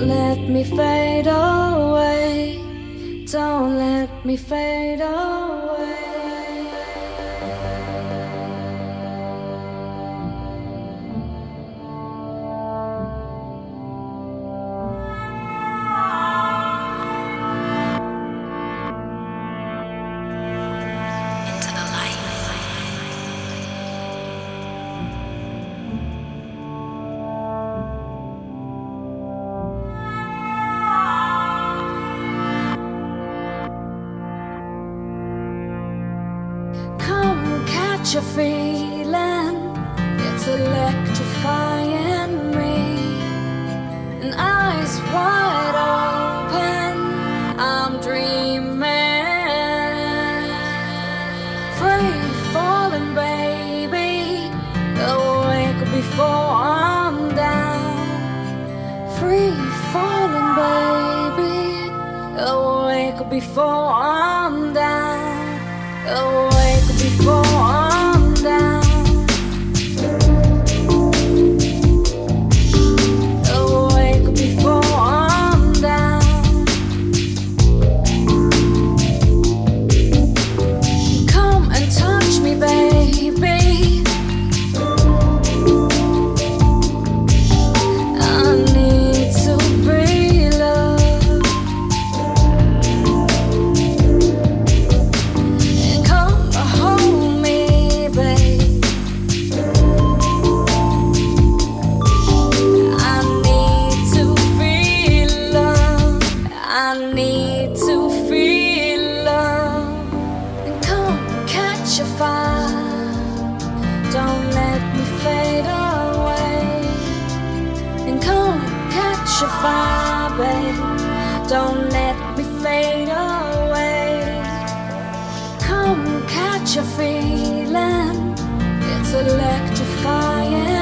let me fade away. Don't let me fade away. Your feeling, it's electrifying me. And eyes wide open, I'm dreaming. Free falling, baby, awake before I'm down. Free falling, baby, awake before I'm down. Awake before I'm down. Awake before I'm down. Come and touch me, baby. I need to breathe, love. And come hold me, babe. I need to feel love. I need to feel love. And come catch a fire. Don't let me fade away. And come catch a fire, babe. Don't let me fade away. Come catch a feeling, it's electrifying.